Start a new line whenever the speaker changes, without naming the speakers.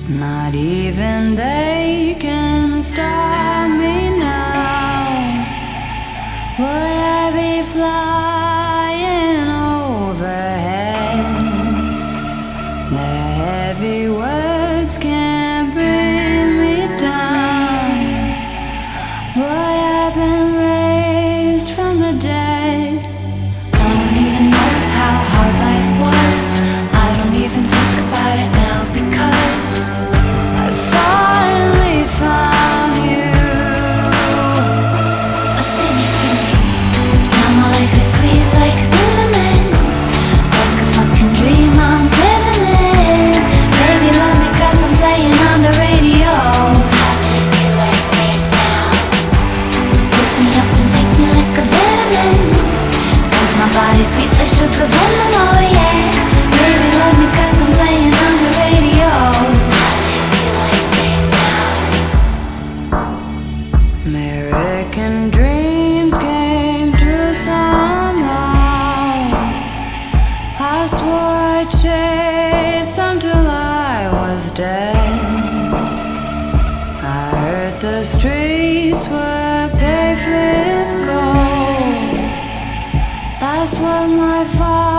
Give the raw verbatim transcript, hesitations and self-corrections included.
Not even they can stop me now. Would I be flying overhead? The heavy words can't bring me down. Would I been raised from the dead? No one even knows how hard life was. I don't even think about it now because I finally found you. Sing it to me. Now my life is sweet like cinnamon, like a fucking dream I'm living in. Baby love me cause I'm playing on the radio. How do you like me now? Pick me up and take me like a vitamin, cause my body's sweet like sugar venom, oh yeah. Baby love me cause I'm playing on the radio. How do you like me now? American dreams came true somehow. I swore I'd chase them till I was dead. I heard the streets were paved with gold. That's what my father